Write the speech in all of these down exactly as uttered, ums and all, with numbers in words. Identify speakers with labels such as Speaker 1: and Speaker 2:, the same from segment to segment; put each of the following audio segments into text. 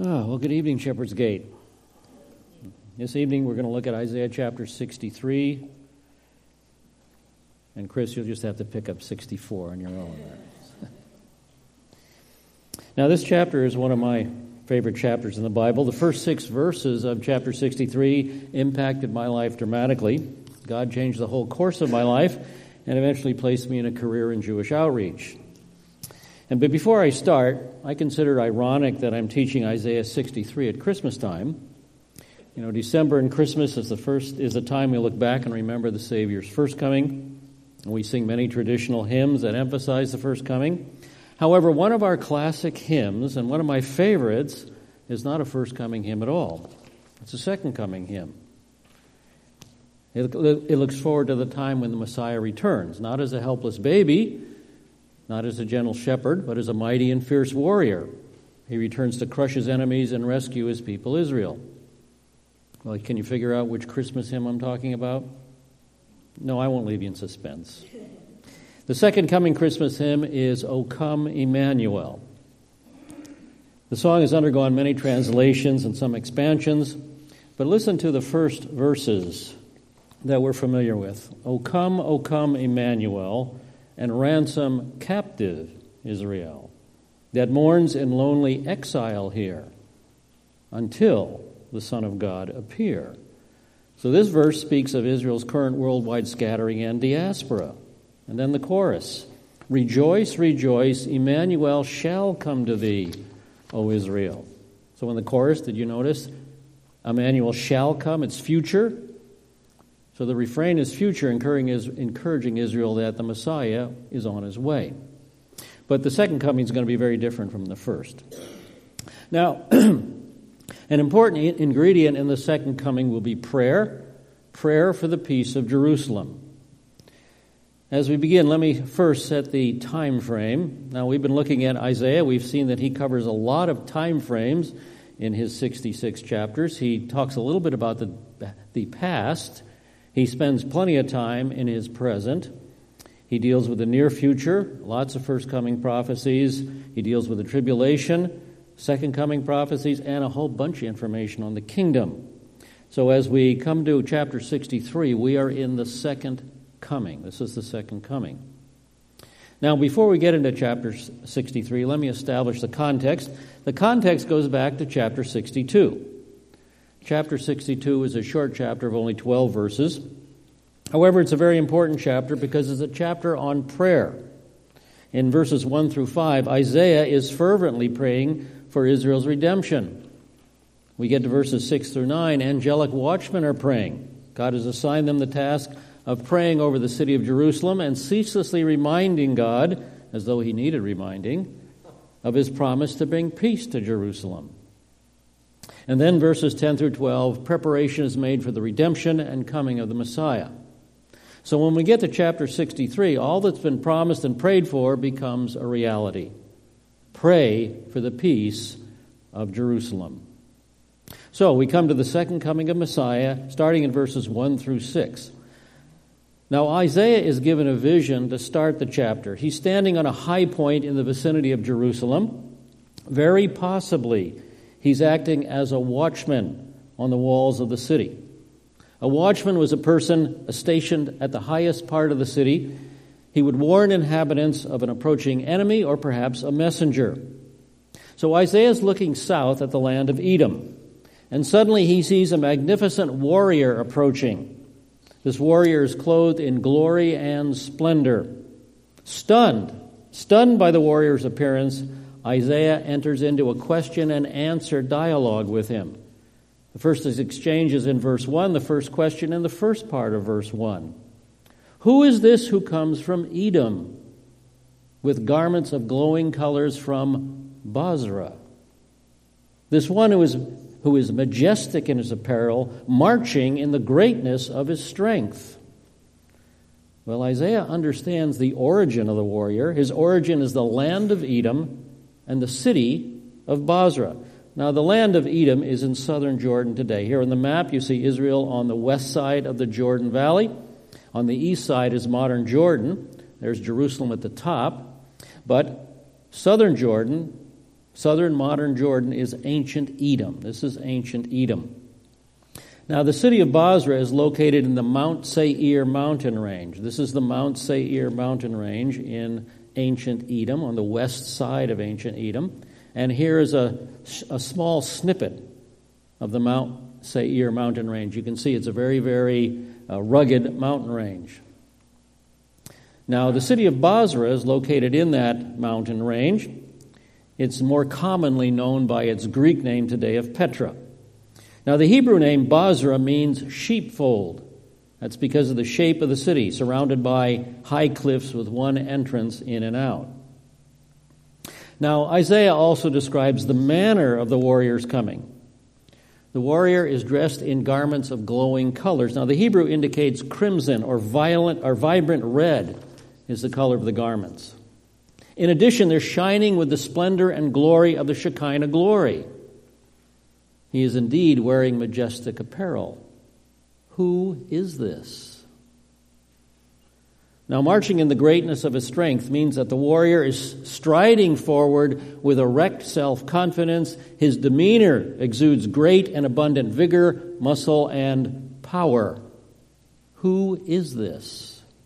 Speaker 1: Oh, well, good evening, Shepherd's Gate. This evening we're going to look at Isaiah chapter sixty-three. And Chris, you'll just have to pick up sixty-four on your own. Now, this chapter is one of my favorite chapters in the Bible. The first six verses of chapter sixty-three impacted my life dramatically. God changed the whole course of my life and eventually placed me in a career in Jewish outreach. And but before I start, I consider it ironic that I'm teaching Isaiah sixty-three at Christmas time. You know, December and Christmas is the first is the time we look back and remember the Savior's first coming. And we sing many traditional hymns that emphasize the first coming. However, one of our classic hymns, and one of my favorites, is not a first coming hymn at all. It's a second coming hymn. It, it looks forward to the time when the Messiah returns, not as a helpless baby, not as a gentle shepherd, but as a mighty and fierce warrior. He returns to crush his enemies and rescue his people Israel. Well, can you figure out which Christmas hymn I'm talking about? No, I won't leave you in suspense. The second coming Christmas hymn is O Come Emmanuel. The song has undergone many translations and some expansions, but listen to the first verses that we're familiar with. O come, O come Emmanuel, and ransom captive Israel, that mourns in lonely exile here, until the Son of God appear. So this verse speaks of Israel's current worldwide scattering and diaspora. And then the chorus, Rejoice, rejoice, Emmanuel shall come to thee, O Israel. So in the chorus, did you notice? Emmanuel shall come, it's future. So the refrain is future, encouraging Israel that the Messiah is on his way. But the second coming is going to be very different from the first. Now, an important ingredient in the second coming will be prayer, prayer for the peace of Jerusalem. As we begin, let me first set the time frame. Now, we've been looking at Isaiah. We've seen that he covers a lot of time frames in his sixty-six chapters. He talks a little bit about the, the past. He spends plenty of time in his present. He deals with the near future, lots of first coming prophecies. He deals with the tribulation, second coming prophecies, and a whole bunch of information on the kingdom. So as we come to chapter sixty-three, we are in the second coming. This is the second coming. Now, before we get into chapter sixty-three, let me establish the context. The context goes back to chapter sixty-two. Chapter sixty-two is a short chapter of only twelve verses. However, it's a very important chapter because it's a chapter on prayer. In verses one through five, Isaiah is fervently praying for Israel's redemption. We get to verses six through nine, angelic watchmen are praying. God has assigned them the task of praying over the city of Jerusalem and ceaselessly reminding God, as though he needed reminding, of his promise to bring peace to Jerusalem. And then verses ten through twelve, preparation is made for the redemption and coming of the Messiah. So when we get to chapter sixty-three, all that's been promised and prayed for becomes a reality. Pray for the peace of Jerusalem. So we come to the second coming of Messiah, starting in verses one through six. Now Isaiah is given a vision to start the chapter. He's standing on a high point in the vicinity of Jerusalem. Very possibly, he's acting as a watchman on the walls of the city. A watchman was a person stationed at the highest part of the city. He would warn inhabitants of an approaching enemy or perhaps a messenger. So Isaiah is looking south at the land of Edom, and suddenly he sees a magnificent warrior approaching. This warrior is clothed in glory and splendor. Stunned, stunned by the warrior's appearance, Isaiah enters into a question and answer dialogue with him. The first exchange is in verse one, the first question in the first part of verse one. Who is this who comes from Edom with garments of glowing colors from Bozrah? This one who is who is majestic in his apparel, marching in the greatness of his strength. Well, Isaiah understands the origin of the warrior. His origin is the land of Edom and the city of Bozrah. Now, the land of Edom is in southern Jordan today. Here on the map, you see Israel on the west side of the Jordan Valley. On the east side is modern Jordan. There's Jerusalem at the top. But southern Jordan Southern modern Jordan is ancient Edom. This is ancient Edom. Now, the city of Basra is located in the Mount Seir mountain range. This is the Mount Seir mountain range in ancient Edom, on the west side of ancient Edom. And here is a, a small snippet of the Mount Seir mountain range. You can see it's a very, very uh, rugged mountain range. Now, the city of Basra is located in that mountain range. It's more commonly known by its Greek name today of Petra. Now, the Hebrew name Basra means sheepfold. That's because of the shape of the city, surrounded by high cliffs with one entrance in and out. Now, Isaiah also describes the manner of the warrior's coming. The warrior is dressed in garments of glowing colors. Now, the Hebrew indicates crimson or violent or vibrant red is the color of the garments. In addition, they're shining with the splendor and glory of the Shekinah glory. He is indeed wearing majestic apparel. Who is this? Now, marching in the greatness of his strength means that the warrior is striding forward with erect self-confidence. His demeanor exudes great and abundant vigor, muscle, and power. Who is this?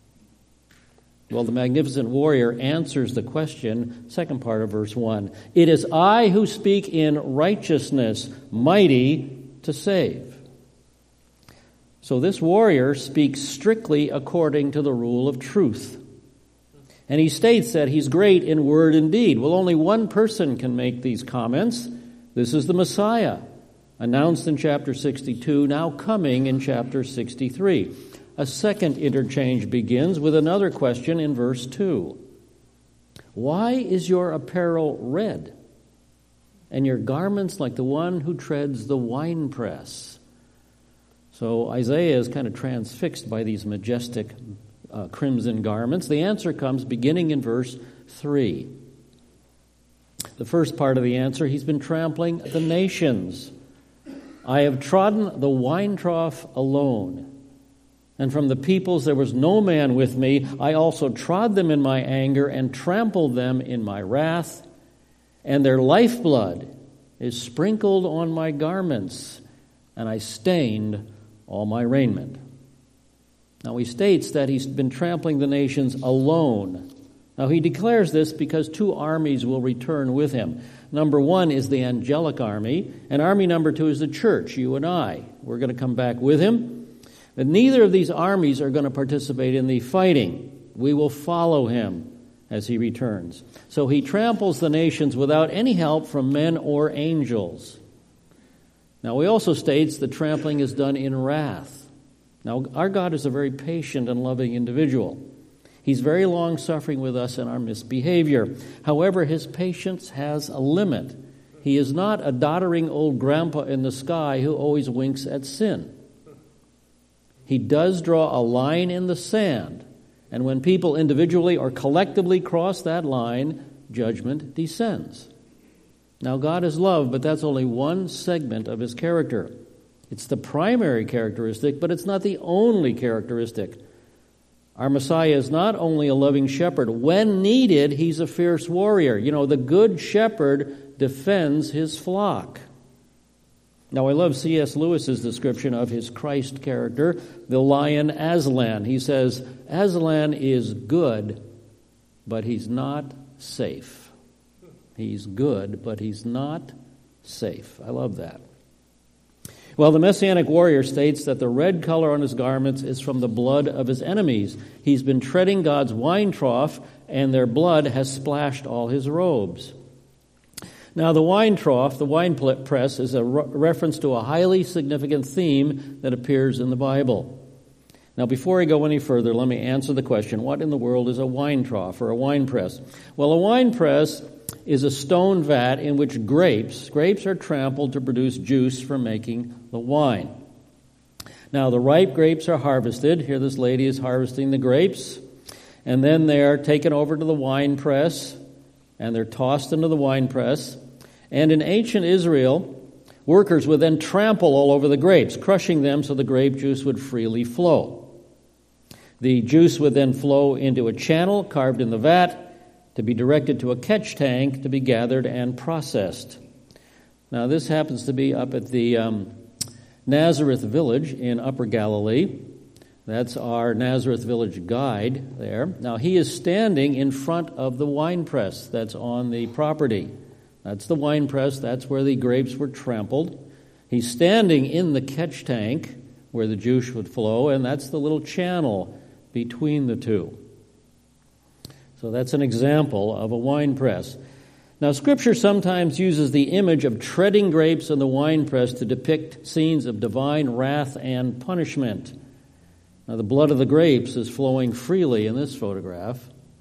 Speaker 1: Well, the magnificent warrior answers the question, second part of verse one. It is I who speak in righteousness, mighty to save. So this warrior speaks strictly according to the rule of truth. And he states that he's great in word and deed. Well, only one person can make these comments. This is the Messiah, announced in chapter sixty-two, now coming in chapter sixty-three. A second interchange begins with another question in verse two. Why is your apparel red, and your garments like the one who treads the winepress? So Isaiah is kind of transfixed by these majestic uh, crimson garments. The answer comes beginning in verse three. The first part of the answer, he's been trampling the nations. I have trodden the wine trough alone. And from the peoples there was no man with me. I also trod them in my anger and trampled them in my wrath. And their lifeblood is sprinkled on my garments, and I stained all my raiment. Now he states that he's been trampling the nations alone. Now he declares this because two armies will return with him. Number one is the angelic army, and army number two is the church, you and I. We're going to come back with him. But neither of these armies are going to participate in the fighting. We will follow him as he returns. So he tramples the nations without any help from men or angels. Now he also states the trampling is done in wrath. Now our God is a very patient and loving individual. He's very long-suffering with us in our misbehavior. However, his patience has a limit. He is not a doddering old grandpa in the sky who always winks at sin. He does draw a line in the sand, and when people individually or collectively cross that line, judgment descends. Now, God is love, but that's only one segment of his character. It's the primary characteristic, but it's not the only characteristic. Our Messiah is not only a loving shepherd. When needed, he's a fierce warrior. You know, the good shepherd defends his flock. Now, I love C S Lewis's description of his Christ character, the lion Aslan. He says, Aslan is good, but he's not safe. He's good, but he's not safe. I love that. Well, the Messianic warrior states that the red color on his garments is from the blood of his enemies. He's been treading God's wine trough, and their blood has splashed all his robes. Now, the wine trough, the wine press, is a re- reference to a highly significant theme that appears in the Bible. Now, before I go any further, let me answer the question, what in the world is a wine trough or a wine press? Well, a wine press is a stone vat in which grapes, grapes are trampled to produce juice for making the wine. Now, the ripe grapes are harvested. Here this lady is harvesting the grapes. And then they're taken over to the wine press, and they're tossed into the wine press. And in ancient Israel, workers would then trample all over the grapes, crushing them so the grape juice would freely flow. The juice would then flow into a channel carved in the vat, to be directed to a catch tank to be gathered and processed. Now, this happens to be up at the um, Nazareth Village in Upper Galilee. That's our Nazareth Village guide there. Now, he is standing in front of the winepress that's on the property. That's the winepress. That's where the grapes were trampled. He's standing in the catch tank where the juice would flow, and that's the little channel between the two. So that's an example of a winepress. Now, Scripture sometimes uses the image of treading grapes in the winepress to depict scenes of divine wrath and punishment. Now, the blood of the grapes is flowing freely in this photograph.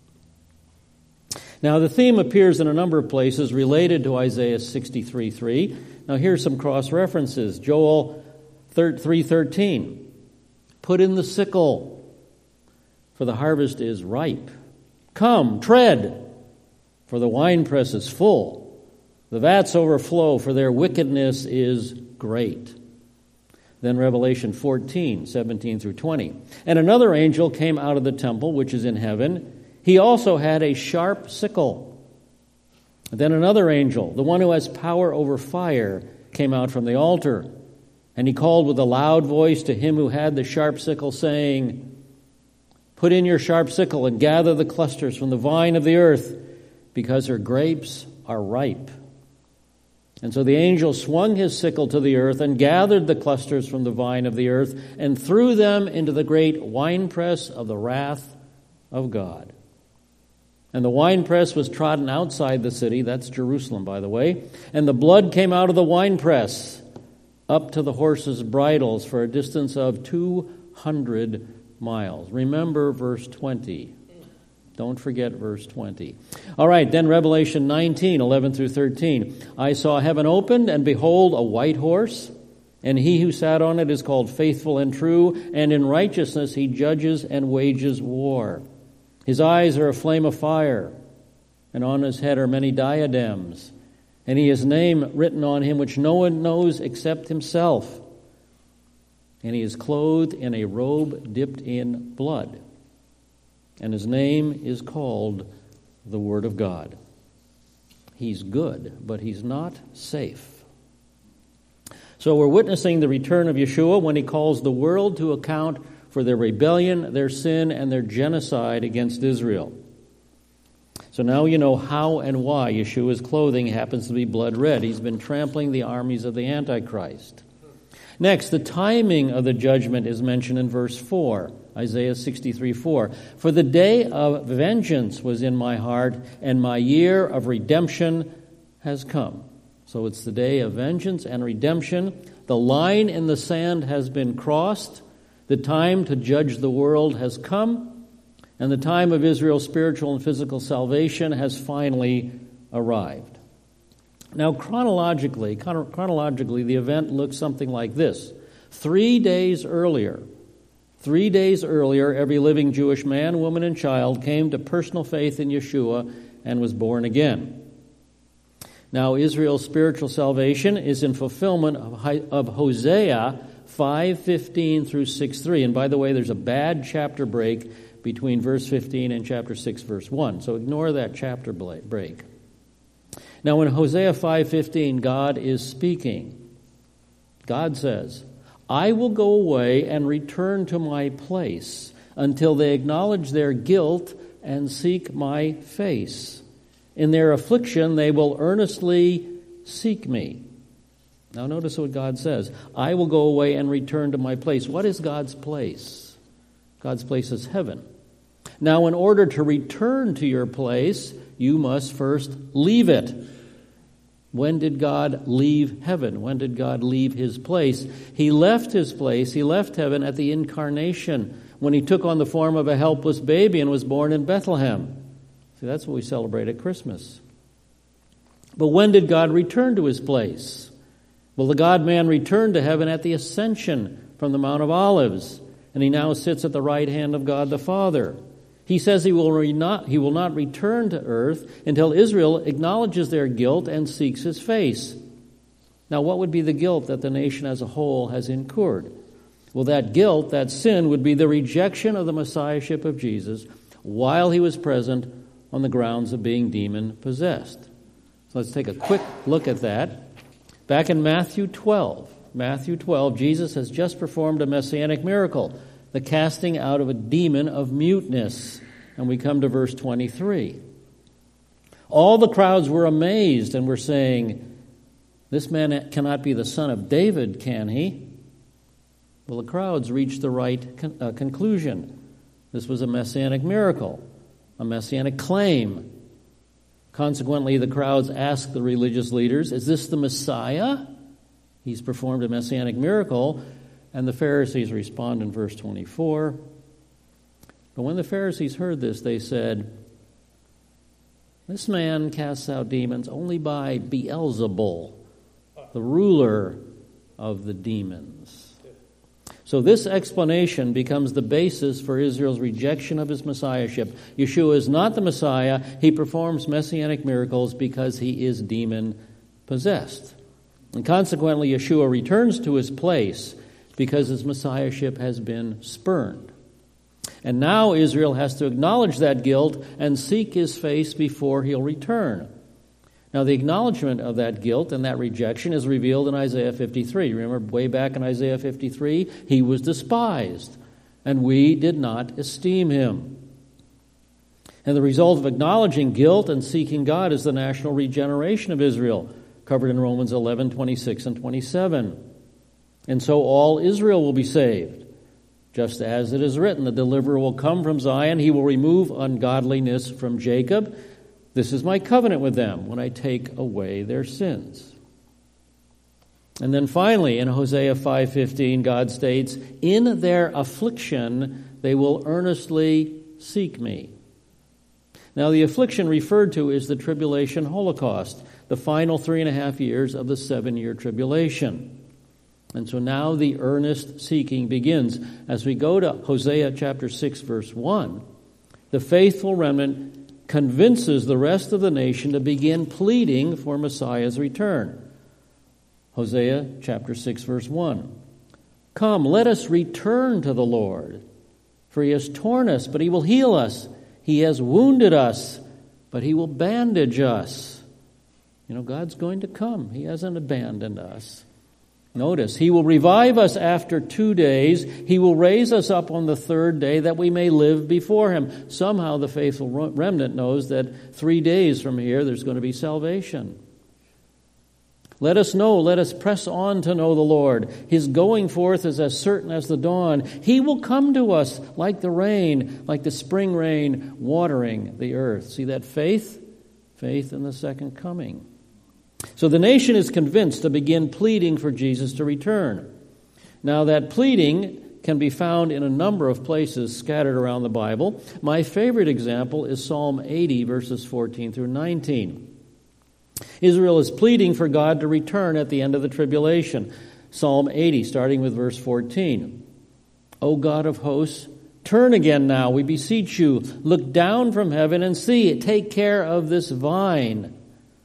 Speaker 1: Now, the theme appears in a number of places related to Isaiah sixty-three three. Now, here's some cross-references. Joel three thirteen. Put in the sickle, for the harvest is ripe. Come, tread, for the winepress is full. The vats overflow, for their wickedness is great. Then Revelation fourteen, seventeen through twenty. And another angel came out of the temple, which is in heaven. He also had a sharp sickle. Then another angel, the one who has power over fire, came out from the altar. And he called with a loud voice to him who had the sharp sickle, saying, Put in your sharp sickle and gather the clusters from the vine of the earth, because her grapes are ripe. And so the angel swung his sickle to the earth and gathered the clusters from the vine of the earth and threw them into the great winepress of the wrath of God. And the winepress was trodden outside the city. That's Jerusalem, by the way. And the blood came out of the winepress up to the horses' bridles for a distance of two hundred miles. Remember verse twenty. Don't forget verse twenty. All right, then Revelation nineteen, eleven through thirteen. I saw heaven opened, and behold, a white horse, and he who sat on it is called Faithful and True, and in righteousness he judges and wages war. His eyes are a flame of fire, and on his head are many diadems, and he has a name written on him which no one knows except himself. And he is clothed in a robe dipped in blood. And his name is called the Word of God. He's good, but he's not safe. So we're witnessing the return of Yeshua when he calls the world to account for their rebellion, their sin, and their genocide against Israel. So now you know how and why Yeshua's clothing happens to be blood red. He's been trampling the armies of the Antichrist. Next, the timing of the judgment is mentioned in verse four, Isaiah sixty-three four. For the day of vengeance was in my heart, and my year of redemption has come. So it's the day of vengeance and redemption. The line in the sand has been crossed. The time to judge the world has come, and the time of Israel's spiritual and physical salvation has finally arrived. Now, chronologically, chronologically, the event looks something like this. Three days earlier, three days earlier, every living Jewish man, woman, and child came to personal faith in Yeshua and was born again. Now, Israel's spiritual salvation is in fulfillment of, of Hosea five fifteen through six three. And by the way, there's a bad chapter break between verse fifteen and chapter six, verse one. So ignore that chapter break. Now, in Hosea five fifteen, God is speaking. God says, I will go away and return to my place until they acknowledge their guilt and seek my face. In their affliction, they will earnestly seek me. Now, notice what God says. I will go away and return to my place. What is God's place? God's place is heaven. Now, in order to return to your place, you must first leave it. When did God leave heaven? When did God leave his place? He left his place, he left heaven at the incarnation, when he took on the form of a helpless baby and was born in Bethlehem. See, that's what we celebrate at Christmas. But when did God return to his place? Well, the God-man returned to heaven at the ascension from the Mount of Olives, and he now sits at the right hand of God the Father. He says he will, re- not, he will not return to earth until Israel acknowledges their guilt and seeks his face. Now, what would be the guilt that the nation as a whole has incurred? Well, that guilt, that sin, would be the rejection of the Messiahship of Jesus while he was present on the grounds of being demon-possessed. So let's take a quick look at that. Back in Matthew twelve, Matthew twelve, Jesus has just performed a messianic miracle, the casting out of a demon of muteness. And we come to verse twenty-three. All the crowds were amazed and were saying, "This man cannot be the son of David, can he?" Well, the crowds reached the right con- uh, conclusion. This was a messianic miracle, a messianic claim. Consequently, the crowds asked the religious leaders, "Is this the Messiah? He's performed a messianic miracle." And the Pharisees respond in verse twenty-four. But when the Pharisees heard this, they said, "This man casts out demons only by Beelzebul, the ruler of the demons." So this explanation becomes the basis for Israel's rejection of his messiahship. Yeshua is not the Messiah. He performs messianic miracles because he is demon-possessed. And consequently, Yeshua returns to his place because his messiahship has been spurned. And now Israel has to acknowledge that guilt and seek his face before he'll return. Now, the acknowledgement of that guilt and that rejection is revealed in Isaiah fifty-three. Remember, way back in Isaiah fifty-three, he was despised, and we did not esteem him. And the result of acknowledging guilt and seeking God is the national regeneration of Israel, covered in Romans eleven, twenty-six and twenty-seven. And so all Israel will be saved. Just as it is written, the deliverer will come from Zion, he will remove ungodliness from Jacob. This is my covenant with them when I take away their sins. And then finally, in Hosea five fifteen, God states, "In their affliction they will earnestly seek me." Now, the affliction referred to is the tribulation holocaust, the final three and a half years of the seven-year tribulation. And so now the earnest seeking begins. As we go to Hosea chapter six, verse one, the faithful remnant convinces the rest of the nation to begin pleading for Messiah's return. Hosea chapter six, verse one. "Come, let us return to the Lord, for he has torn us, but he will heal us. He has wounded us, but he will bandage us." You know, God's going to come. He hasn't abandoned us. Notice, he will revive us after two days. He will raise us up on the third day that we may live before him. Somehow the faithful remnant knows that three days from here there's going to be salvation. Let us know, let us press on to know the Lord. His going forth is as certain as the dawn. He will come to us like the rain, like the spring rain watering the earth. See that faith? Faith in the second coming. So the nation is convinced to begin pleading for Jesus to return. Now that pleading can be found in a number of places scattered around the Bible. My favorite example is Psalm eighty, verses fourteen through nineteen. Israel is pleading for God to return at the end of the tribulation. Psalm eighty, starting with verse fourteen. "O God of hosts, turn again now, we beseech you. Look down from heaven and see. Take care of this vine."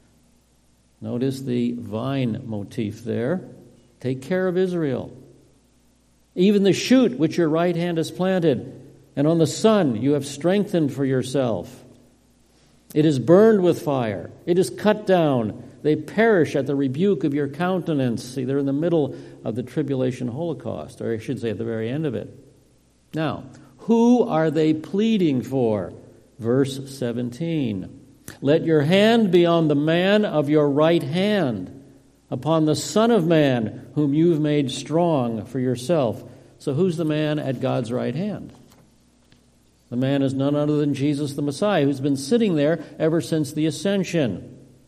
Speaker 1: Notice the vine motif there. Take care of Israel. "Even the shoot which your right hand has planted, and on the son you have strengthened for yourself. It is burned with fire. It is cut down. They perish at the rebuke of your countenance." See, they're in the middle of the tribulation holocaust, or I should say at the very end of it. Now, who are they pleading for? Verse seventeen. "Let your hand be on the man of your right hand, upon the Son of Man, whom you've made strong for yourself." So who's the man at God's right hand? The man is none other than Jesus the Messiah, who's been sitting there ever since the ascension.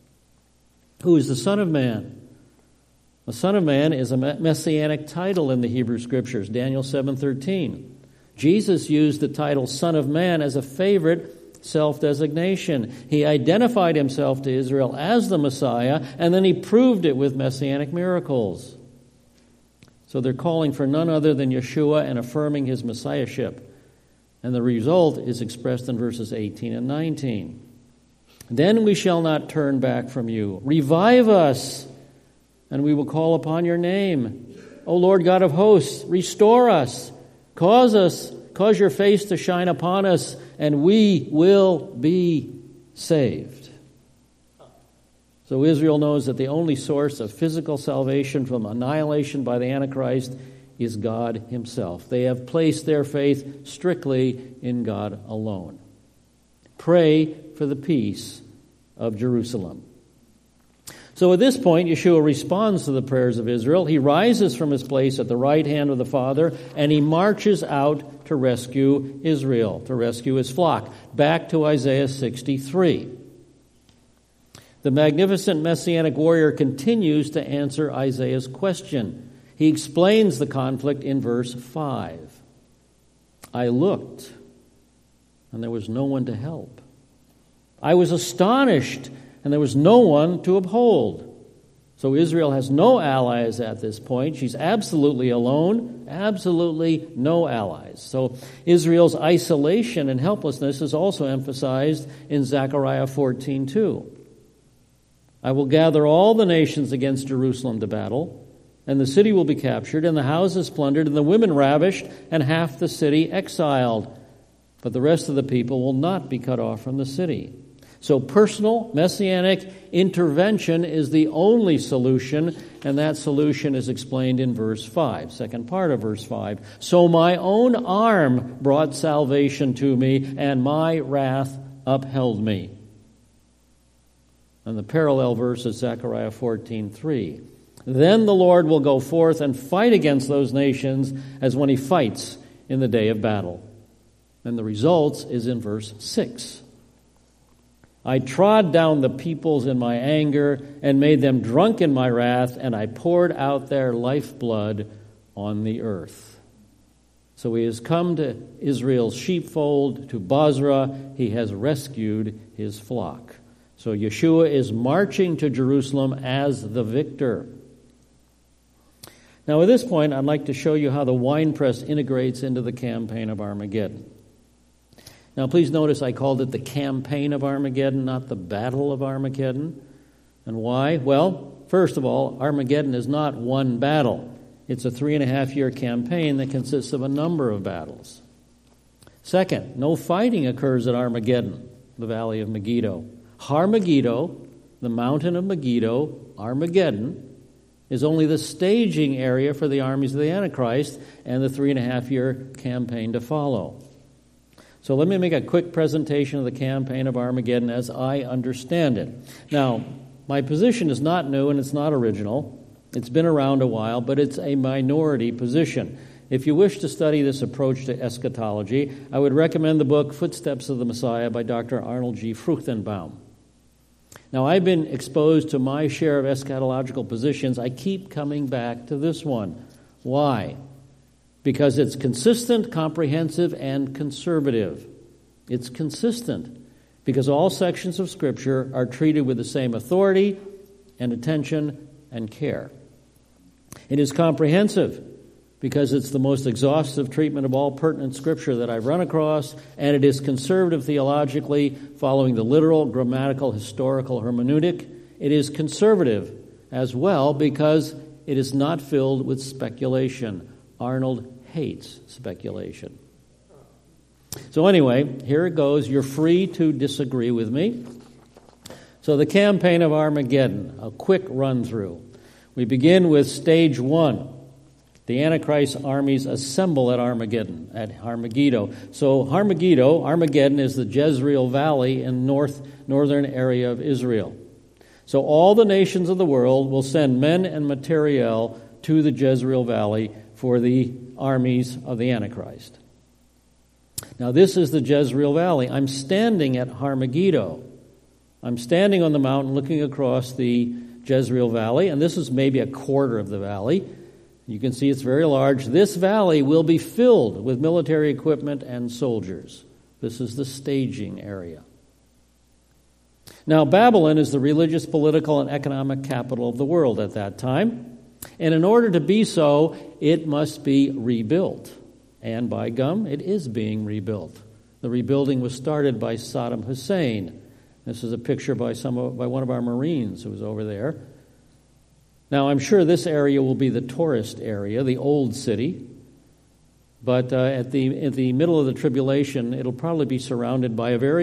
Speaker 1: Who is the Son of Man? The Son of Man is a messianic title in the Hebrew Scriptures, Daniel seven thirteen. Jesus used the title Son of Man as a favorite self-designation. He identified himself to Israel as the Messiah, and then he proved it with messianic miracles. So they're calling for none other than Yeshua and affirming his messiahship. And the result is expressed in verses eighteen and nineteen. "Then we shall not turn back from you. Revive us, and we will call upon your name. O Lord God of hosts, restore us. Cause us, cause your face to shine upon us, and we will be saved. So Israel knows that the only source of physical salvation from annihilation by the Antichrist is God himself. They have placed their faith strictly in God alone. Pray for the peace of Jerusalem. So at this point, Yeshua responds to the prayers of Israel. He rises from his place at the right hand of the Father, and he marches out to rescue Israel, to rescue his flock. Back to Isaiah sixty-three. The magnificent Messianic warrior continues to answer Isaiah's question. He explains the conflict in verse five. I looked, and there was no one to help. I was astonished, and there was no one to uphold. So Israel has no allies at this point. She's absolutely alone, absolutely no allies. So Israel's isolation and helplessness is also emphasized in Zechariah fourteen two. I will gather all the nations against Jerusalem to battle, and the city will be captured, and the houses plundered, and the women ravished, and half the city exiled. But the rest of the people will not be cut off from the city. So personal messianic intervention is the only solution, and that solution is explained in verse five, second part of verse five. So my own arm brought salvation to me, and my wrath upheld me. And the parallel verse is Zechariah fourteen three. Then the Lord will go forth and fight against those nations as when he fights in the day of battle. And the results is in verse six. I trod down the peoples in my anger and made them drunk in my wrath, and I poured out their lifeblood on the earth. So he has come to Israel's sheepfold, to Bozrah. He has rescued his flock. So Yeshua is marching to Jerusalem as the victor. Now at this point, I'd like to show you how the winepress integrates into the campaign of Armageddon. Now please notice I called it the campaign of Armageddon, not the battle of Armageddon. And why? Well, first of all, Armageddon is not one battle. It's a three and a half year campaign that consists of a number of battles. Second, no fighting occurs at Armageddon, the valley of Megiddo. Har Megiddo, the mountain of Megiddo, Armageddon, is only the staging area for the armies of the Antichrist and the three and a half year campaign to follow. So let me make a quick presentation of the campaign of Armageddon as I understand it. Now, my position is not new and it's not original. It's been around a while, but it's a minority position. If you wish to study this approach to eschatology, I would recommend the book Footsteps of the Messiah by Doctor Arnold G. Fruchtenbaum. Now, I've been exposed to my share of eschatological positions. I keep coming back to this one. Why? Because it's consistent, comprehensive, and conservative. It's consistent because all sections of Scripture are treated with the same authority and attention and care. It is comprehensive because it's the most exhaustive treatment of all pertinent Scripture that I've run across, and it is conservative theologically, following the literal, grammatical, historical hermeneutic. It is conservative as well because it is not filled with speculation. Arnold hates speculation. So anyway, here it goes. You're free to disagree with me. So the campaign of Armageddon, a quick run-through. We begin with stage one. The Antichrist armies assemble at Armageddon, at Har Megiddo. So Har Megiddo, Armageddon, is the Jezreel Valley in north northern area of Israel. So all the nations of the world will send men and materiel to the Jezreel Valley for the armies of the Antichrist. Now this is the Jezreel Valley. I'm standing at Har Megiddo. I'm standing on the mountain looking across the Jezreel Valley, and this is maybe a quarter of the valley. You can see it's very large. This valley will be filled with military equipment and soldiers. This is the staging area. Now, Babylon is the religious, political, and economic capital of the world at that time. And in order to be so, it must be rebuilt. And by gum, it is being rebuilt. The rebuilding was started by Saddam Hussein. This is a picture by some of, by one of our Marines who was over there. Now, I'm sure this area will be the tourist area, the old city. But uh, at the at the middle of the tribulation, it'll probably be surrounded by a very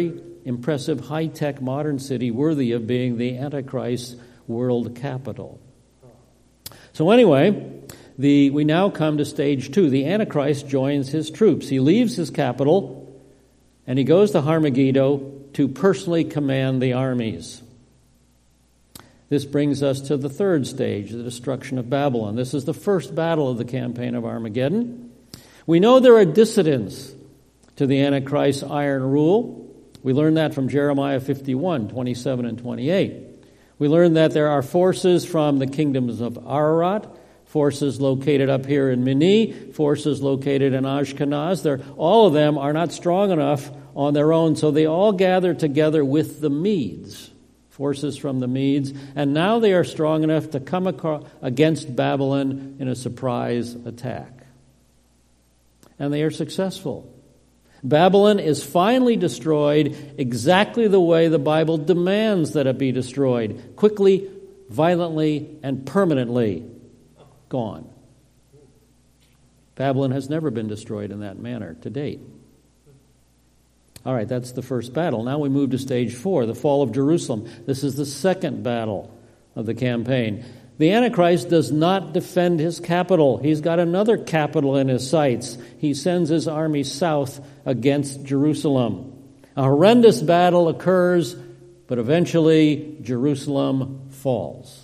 Speaker 1: impressive, high-tech modern city worthy of being the Antichrist's world capital. So anyway, the, we now come to stage two. The Antichrist joins his troops. He leaves his capital, and he goes to Har-Megiddo to personally command the armies. This brings us to the third stage, the destruction of Babylon. This is the first battle of the campaign of Armageddon. We know there are dissidents to the Antichrist's iron rule. We learn that from Jeremiah fifty-one, twenty-seven and twenty-eight. We learn that there are forces from the kingdoms of Ararat, forces located up here in Mini, forces located in Ashkenaz. They're, all of them are not strong enough on their own, so they all gather together with the Medes, forces from the Medes, and now they are strong enough to come across, against Babylon in a surprise attack. And they are successful. Babylon is finally destroyed exactly the way the Bible demands that it be destroyed. Quickly, violently, and permanently gone. Babylon has never been destroyed in that manner to date. All right, that's the first battle. Now we move to stage four, the fall of Jerusalem. This is the second battle of the campaign. The Antichrist does not defend his capital. He's got another capital in his sights. He sends his army south against Jerusalem. A horrendous battle occurs, but eventually Jerusalem falls.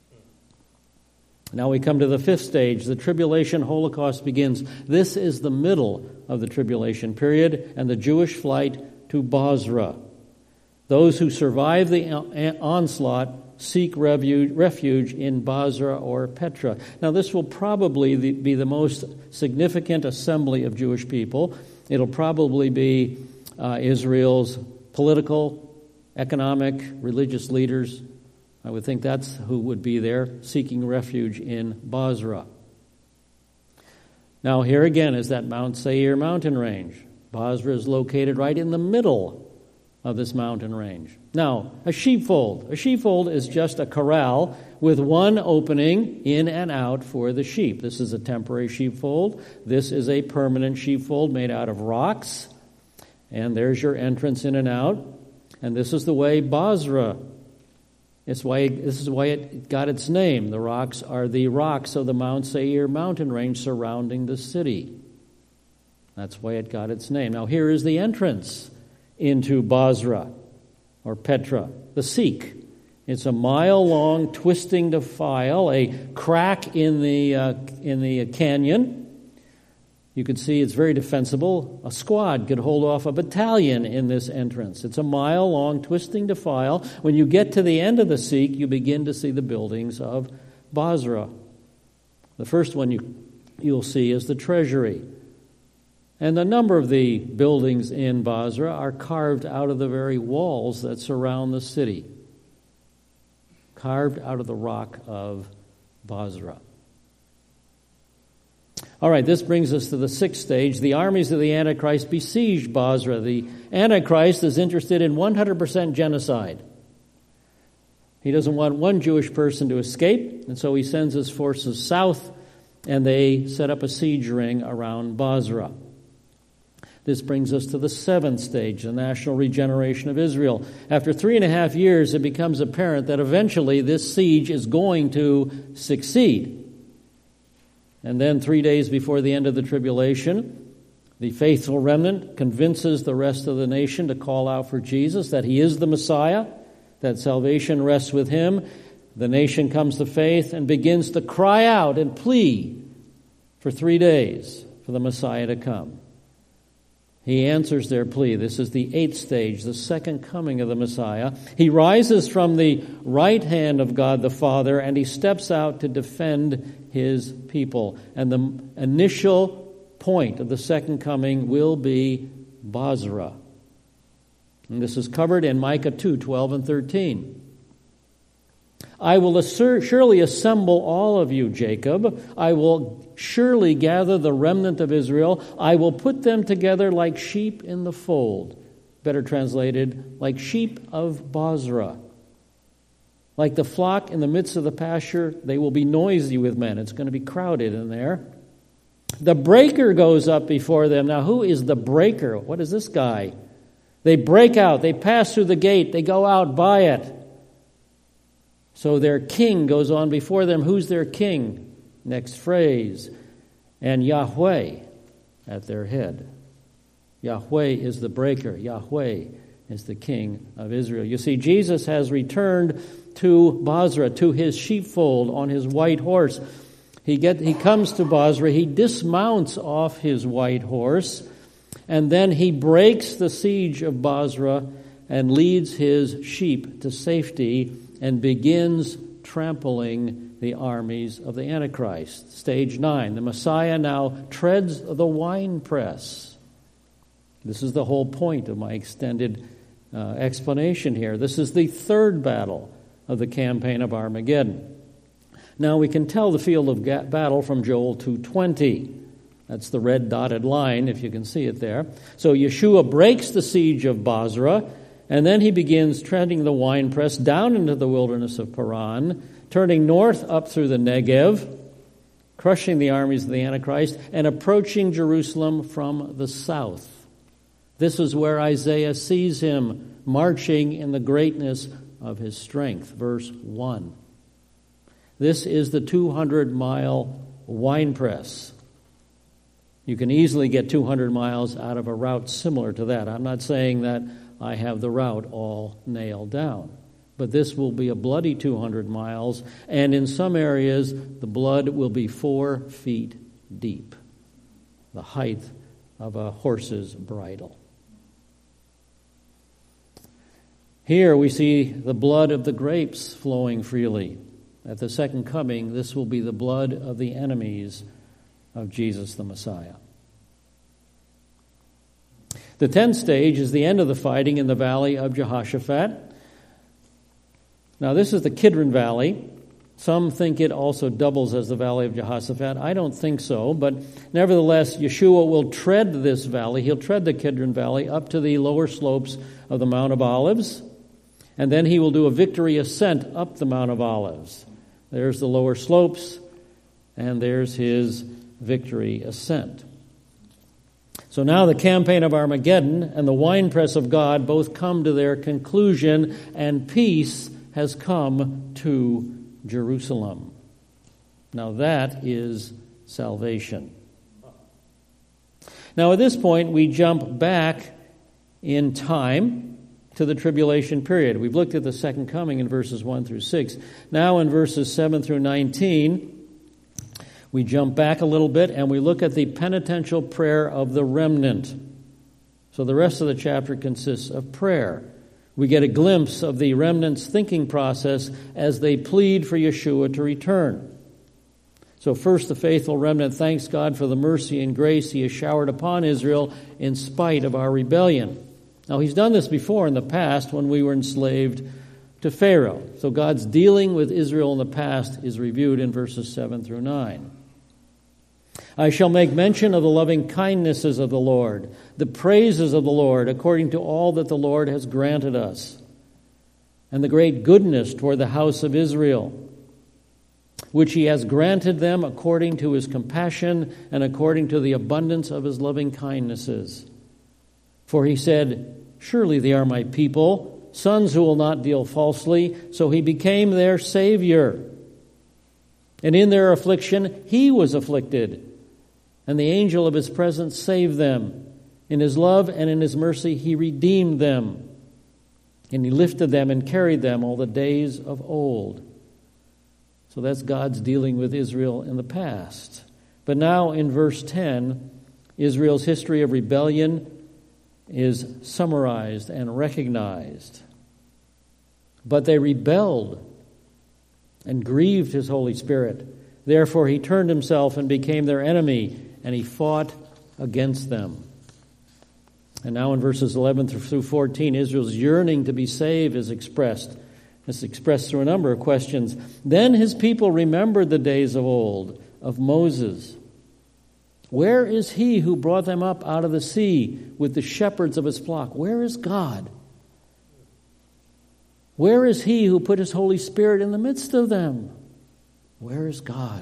Speaker 1: Now we come to the fifth stage. The tribulation Holocaust begins. This is the middle of the tribulation period and the Jewish flight to Basra. Those who survive the onslaught seek refuge in Basra or Petra. Now, this will probably be the most significant assembly of Jewish people. It'll probably be uh, Israel's political, economic, religious leaders. I would think that's who would be there, seeking refuge in Basra. Now, here again is that Mount Seir mountain range. Basra is located right in the middle of this mountain range. Now, a sheepfold. A sheepfold is just a corral with one opening in and out for the sheep. This is a temporary sheepfold. This is a permanent sheepfold made out of rocks. And there's your entrance in and out. And this is the way Basra, it's why, this is why it got its name. The rocks are the rocks of the Mount Seir mountain range surrounding the city. That's why it got its name. Now, here is the entrance into Basra or Petra, the Seek. It's a mile-long twisting defile, a crack in the uh, in the canyon. You can see it's very defensible. A squad could hold off a battalion in this entrance. It's a mile-long twisting defile. When you get to the end of the Seek, you begin to see the buildings of Basra. The first one you, you'll see is the treasury. And a number of the buildings in Basra are carved out of the very walls that surround the city. Carved out of the rock of Basra. All right, this brings us to the sixth stage. The armies of the Antichrist besiege Basra. The Antichrist is interested in one hundred percent genocide. He doesn't want one Jewish person to escape, and so he sends his forces south, and they set up a siege ring around Basra. This brings us to the seventh stage, the national regeneration of Israel. After three and a half years, it becomes apparent that eventually this siege is going to succeed. And then three days before the end of the tribulation, the faithful remnant convinces the rest of the nation to call out for Jesus, that he is the Messiah, that salvation rests with him. The nation comes to faith and begins to cry out and plead for three days for the Messiah to come. He answers their plea. This is the eighth stage, the second coming of the Messiah. He rises from the right hand of God the Father, and he steps out to defend his people. And the initial point of the second coming will be Basra. And this is covered in Micah two, twelve and thirteen. I will assur- surely assemble all of you, Jacob. I will surely gather the remnant of Israel. I will put them together like sheep in the fold. Better translated, like sheep of Basra. Like the flock in the midst of the pasture, they will be noisy with men. It's going to be crowded in there. The breaker goes up before them. Now, who is the breaker? What is this guy? They break out. They pass through the gate. They go out by it. So their king goes on before them. Who's their king? Next phrase. And Yahweh at their head. Yahweh is the breaker. Yahweh is the king of Israel. You see, Jesus has returned to Bozrah, to his sheepfold on his white horse. He get he comes to Bozrah. He dismounts off his white horse, and then he breaks the siege of Bozrah and leads his sheep to safety and begins trampling the armies of the Antichrist. Stage nine, the Messiah now treads the winepress. This is the whole point of my extended uh, explanation here. This is the third battle of the campaign of Armageddon. Now we can tell the field of ga- battle from Joel two twenty. That's the red dotted line, if you can see it there. So Yeshua breaks the siege of Bozrah, and then he begins treading the winepress down into the wilderness of Paran, turning north up through the Negev, crushing the armies of the Antichrist, and approaching Jerusalem from the south. This is where Isaiah sees him marching in the greatness of his strength. Verse one. This is the two hundred mile winepress. You can easily get two hundred miles out of a route similar to that. I'm not saying that I have the route all nailed down. But this will be a bloody two hundred miles, and in some areas the blood will be four feet deep, the height of a horse's bridle. Here we see the blood of the grapes flowing freely. At the second coming, this will be the blood of the enemies of Jesus the Messiah. The tenth stage is the end of the fighting in the valley of Jehoshaphat. Now, this is the Kidron Valley. Some think it also doubles as the valley of Jehoshaphat. I don't think so, but nevertheless, Yeshua will tread this valley. He'll tread the Kidron Valley up to the lower slopes of the Mount of Olives, and then he will do a victory ascent up the Mount of Olives. There's the lower slopes, and there's his victory ascent. So now the campaign of Armageddon and the winepress of God both come to their conclusion, and peace has come to Jerusalem. Now that is salvation. Now at this point we jump back in time to the tribulation period. We've looked at the second coming in verses one through six. Now in verses seven through nineteen, we jump back a little bit and we look at the penitential prayer of the remnant. So the rest of the chapter consists of prayer. We get a glimpse of the remnant's thinking process as they plead for Yeshua to return. So first, the faithful remnant thanks God for the mercy and grace he has showered upon Israel in spite of our rebellion. Now, he's done this before in the past when we were enslaved to Pharaoh. So God's dealing with Israel in the past is reviewed in verses seven through nine. I shall make mention of the loving kindnesses of the Lord, the praises of the Lord, according to all that the Lord has granted us, and the great goodness toward the house of Israel, which he has granted them according to his compassion and according to the abundance of his loving kindnesses. For he said, surely they are my people, sons who will not deal falsely. So he became their Savior. And in their affliction he was afflicted, and the angel of his presence saved them. In his love and in his mercy he redeemed them, and he lifted them and carried them all the days of old. So that's God's dealing with Israel in the past. But now in verse ten, Israel's history of rebellion is summarized and recognized. But they rebelled and grieved his Holy Spirit. Therefore he turned himself and became their enemy, and he fought against them. And now in verses eleven through fourteen, Israel's yearning to be saved is expressed. It's expressed through a number of questions. Then his people remembered the days of old, of Moses. Where is he who brought them up out of the sea with the shepherds of his flock? Where is God? Where is he who put his Holy Spirit in the midst of them? Where is God?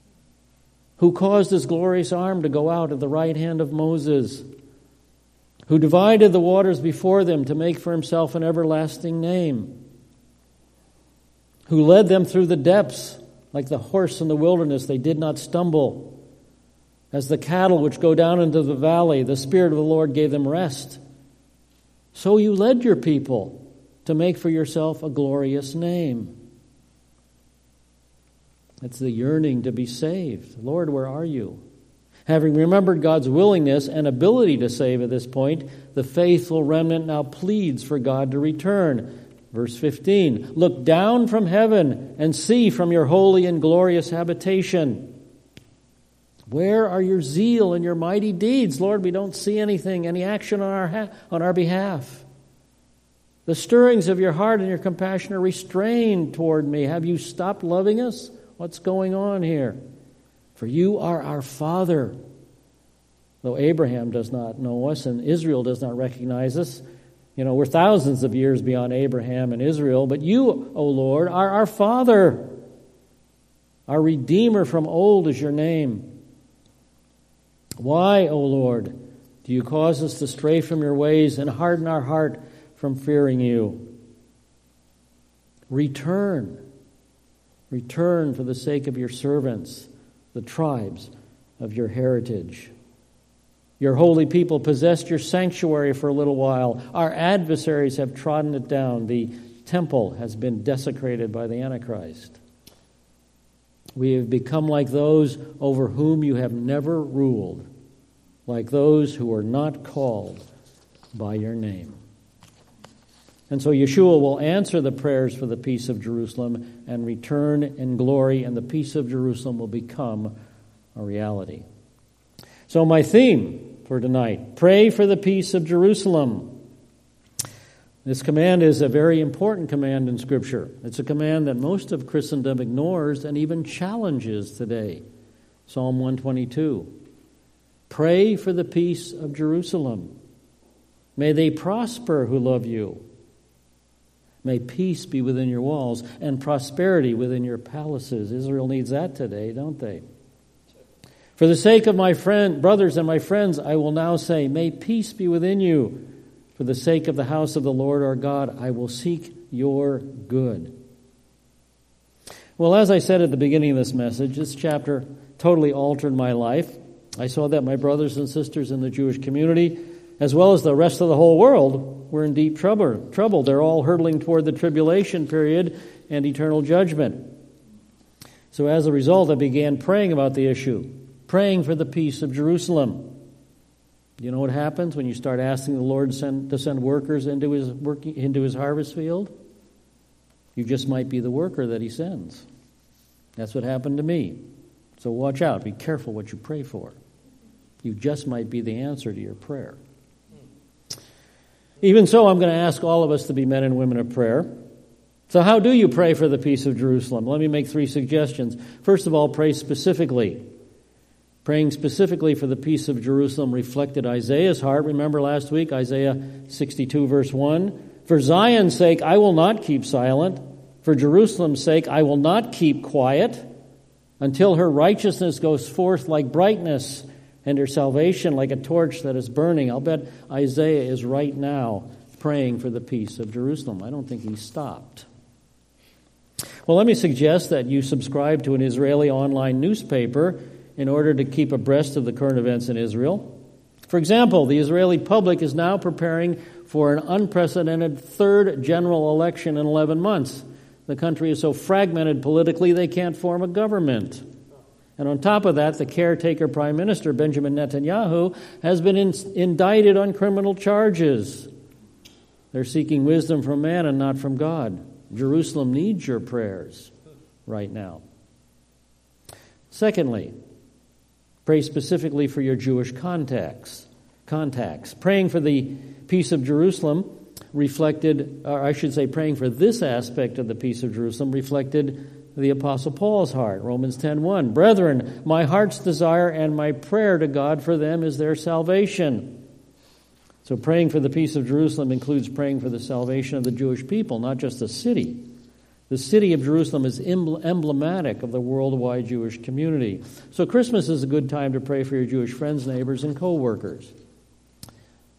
Speaker 1: Who caused his glorious arm to go out at the right hand of Moses? who divided the waters before them to make for himself an everlasting name, who led them through the depths like the horse in the wilderness. They did not stumble. As the cattle which go down into the valley, the Spirit of the Lord gave them rest. So you led your people to make for yourself a glorious name. It's the yearning to be saved. Lord, where are you? Having remembered God's willingness and ability to save at this point, the faithful remnant now pleads for God to return. Verse fifteen, look down from heaven and see from your holy and glorious habitation. Where are your zeal and your mighty deeds? Lord, we don't see anything, any action on our ha- on our behalf. The stirrings of your heart and your compassion are restrained toward me. Have you stopped loving us? What's going on here? For you are our Father. Though Abraham does not know us and Israel does not recognize us, you know, we're thousands of years beyond Abraham and Israel, but you, O Lord, are our Father. Our Redeemer from old is your name. Why, O Lord, do you cause us to stray from your ways and harden our heart from fearing you? Return. Return for the sake of your servants, the tribes of your heritage. Your holy people possessed your sanctuary for a little while. Our adversaries have trodden it down. The temple has been desecrated by the Antichrist. We have become like those over whom you have never ruled, like those who are not called by your name. And so Yeshua will answer the prayers for the peace of Jerusalem and return in glory, and the peace of Jerusalem will become a reality. So my theme for tonight, pray for the peace of Jerusalem. This command is a very important command in Scripture. It's a command that most of Christendom ignores and even challenges today. Psalm one twenty-two. Pray for the peace of Jerusalem. May they prosper who love you. May peace be within your walls and prosperity within your palaces. Israel needs that today, don't they? For the sake of my friend, brothers and my friends, I will now say, may peace be within you. For the sake of the house of the Lord our God, I will seek your good. Well, as I said at the beginning of this message, this chapter totally altered my life. I saw that my brothers and sisters in the Jewish community, as well as the rest of the whole world, were in deep trouble. Trouble. They're all hurtling toward the tribulation period and eternal judgment. So as a result, I began praying about the issue, praying for the peace of Jerusalem. You know what happens when you start asking the Lord to send, to send workers into his work, into his harvest field? You just might be the worker that he sends. That's what happened to me. So watch out. Be careful what you pray for. You just might be the answer to your prayer. Even so, I'm going to ask all of us to be men and women of prayer. So how do you pray for the peace of Jerusalem? Let me make three suggestions. First of all, pray specifically. Praying specifically for the peace of Jerusalem reflected Isaiah's heart. Remember last week, Isaiah sixty-two, verse one. For Zion's sake, I will not keep silent. For Jerusalem's sake, I will not keep quiet until her righteousness goes forth like brightness and her salvation like a torch that is burning. I'll bet Isaiah is right now praying for the peace of Jerusalem. I don't think he stopped. Well, let me suggest that you subscribe to an Israeli online newspaper in order to keep abreast of the current events in Israel. For example, the Israeli public is now preparing for an unprecedented third general election in eleven months. The country is so fragmented politically they can't form a government. And on top of that, the caretaker prime minister, Benjamin Netanyahu, has been in, indicted on criminal charges. They're seeking wisdom from man and not from God. Jerusalem needs your prayers right now. Secondly, pray specifically for your Jewish contacts. Contacts. Praying for the peace of Jerusalem reflected, or I should say praying for this aspect of the peace of Jerusalem reflected the Apostle Paul's heart. Romans ten one. Brethren, my heart's desire and my prayer to God for them is their salvation. So praying for the peace of Jerusalem includes praying for the salvation of the Jewish people, not just the city. The city of Jerusalem is emblematic of the worldwide Jewish community. So Christmas is a good time to pray for your Jewish friends, neighbors, and co-workers.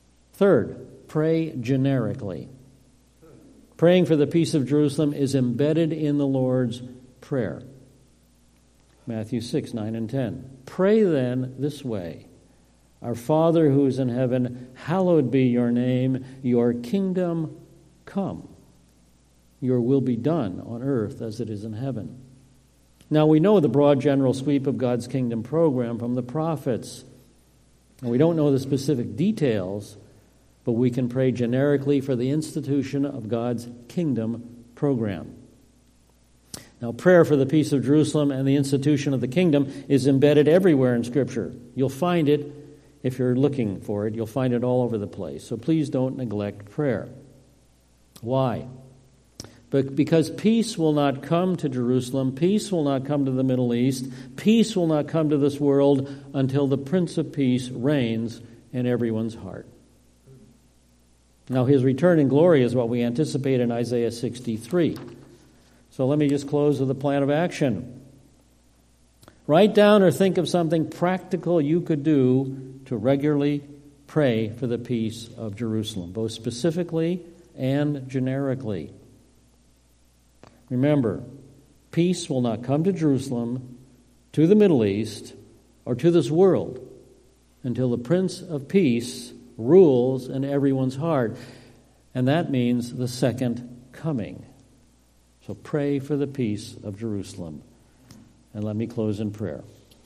Speaker 1: Third, pray generically. Praying for the peace of Jerusalem is embedded in the Lord's Prayer. Matthew six, nine, and ten. Pray then this way. Our Father who is in heaven, hallowed be your name. Your kingdom come. Your will be done on earth as it is in heaven. Now we know the broad general sweep of God's kingdom program from the prophets. And we don't know the specific details, but we can pray generically for the institution of God's kingdom program. Now, prayer for the peace of Jerusalem and the institution of the kingdom is embedded everywhere in Scripture. You'll find it, if you're looking for it, you'll find it all over the place. So please don't neglect prayer. Why? But because peace will not come to Jerusalem, peace will not come to the Middle East, peace will not come to this world until the Prince of Peace reigns in everyone's heart. Now, his return in glory is what we anticipate in Isaiah sixty-three. So let me just close with a plan of action. Write down or think of something practical you could do to regularly pray for the peace of Jerusalem, both specifically and generically. Remember, peace will not come to Jerusalem, to the Middle East, or to this world until the Prince of Peace rules in everyone's heart. And that means the second coming. So pray for the peace of Jerusalem. And let me close in prayer.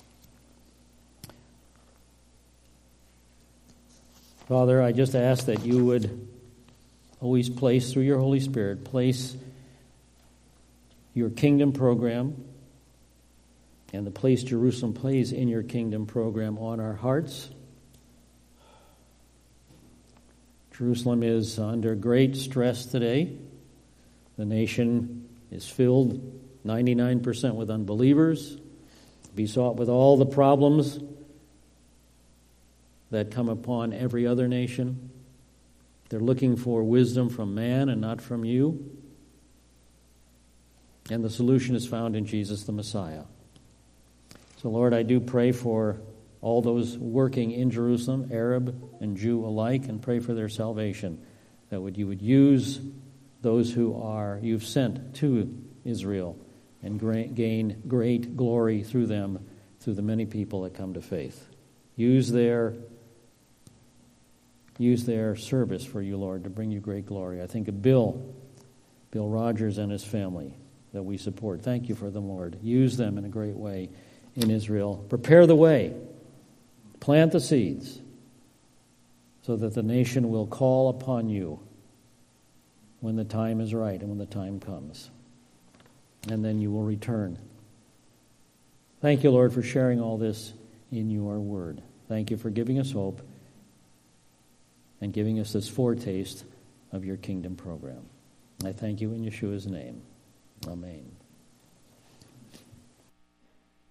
Speaker 1: Father, I just ask that you would always place, through your Holy Spirit, place your kingdom program and the place Jerusalem plays in your kingdom program on our hearts. Jerusalem is under great stress today. The nation is filled ninety-nine percent with unbelievers, besought with all the problems that come upon every other nation. They're looking for wisdom from man and not from you. And the solution is found in Jesus the Messiah. So, Lord, I do pray for all those working in Jerusalem, Arab and Jew alike, and pray for their salvation, that would you would use those who are you've sent to Israel and gain great glory through them, through the many people that come to faith. Use their use their service for you, Lord, to bring you great glory. I think of Bill, Bill Rogers and his family that we support. Thank you for them, Lord. Use them in a great way in Israel. Prepare the way. Plant the seeds so that the nation will call upon you when the time is right and when the time comes. And then you will return. Thank you, Lord, for sharing all this in your word. Thank you for giving us hope and giving us this foretaste of your kingdom program. I thank you in Yeshua's name. Amen.